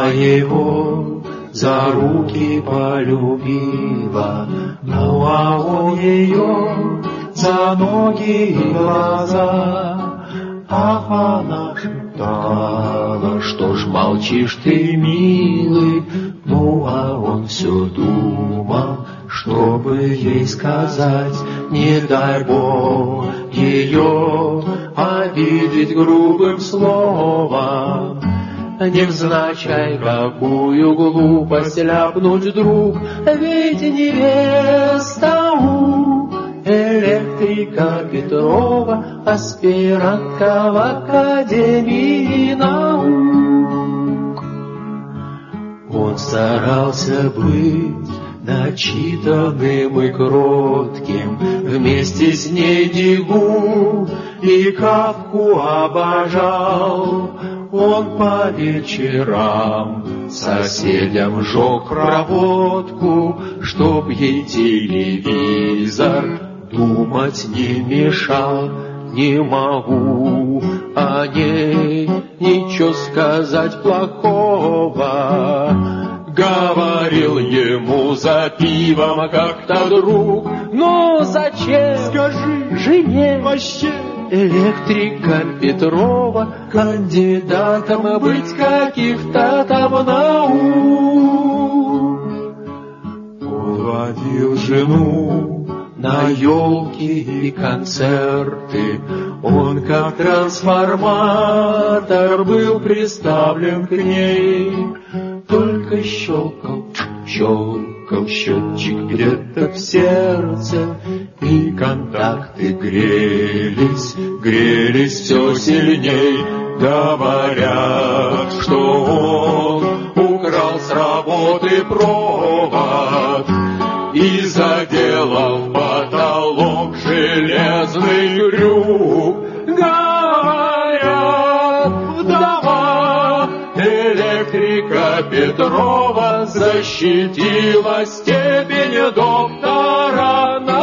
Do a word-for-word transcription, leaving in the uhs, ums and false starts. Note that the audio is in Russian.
Она его за руки полюбила, ну а он ее за ноги и глаза. Ах, она шептала, что ж молчишь ты, милый, ну а он все думал, чтобы ей сказать, не дай Бог ее обидеть грубым словом. Невзначай какую глупость ляпнуть вдруг, ведь невеста у электрика Петрова, аспирантка в Академии наук. Он старался быть начитанным и кротким, вместе с ней Дигу и Кафку обожал. Он по вечерам соседям жег проводку, чтоб ей телевизор думать не мешал. Не могу о ней ничего сказать плохого, говорил ему за пивом как-то друг. Но зачем, скажи, жене вообще электрика Петрова кандидатом быть каких-то там наук? Он водил жену на елки и концерты, он как трансформатор был приставлен к ней. Только щелкал, щелкал счетчик где-то в сердце, и контакты грелись, грелись все сильней. Говорят, что он украл с работы провод и заделал в потолок железный крюк. Говорят, вдова электрика Петрова защитила степень доктора.